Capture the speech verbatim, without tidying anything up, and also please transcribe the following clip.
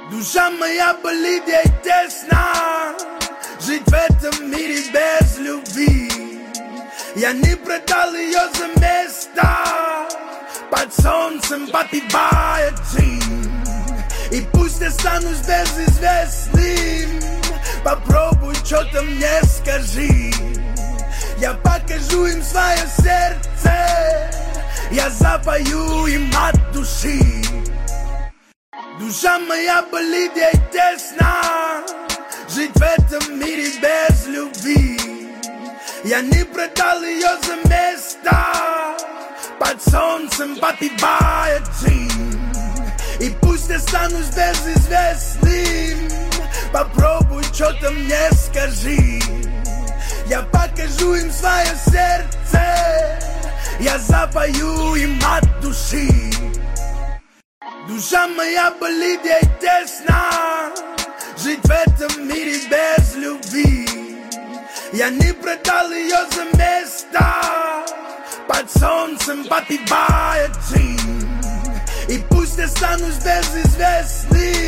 Душа моя болит, ей тесно жить в этом мире без любви. Я не продал ее за место под солнцем попивая джин. И пусть останусь безызвестным, попробуй что-то мне скажи. Я покажу им свое сердце, я запою им от души. Душа моя болит, ей тесно жить в этом мире без любви. Я не продал ее за место под солнцем попивая джин. И пусть останусь безызвестным, попробуй что-то мне скажи. Я покажу им свое сердце, я запою им от души. Душа моя болит, ей тесно жить в этом мире без любви. Я не продал ее за место под солнцем попивая джин. И пусть останусь безызвестным,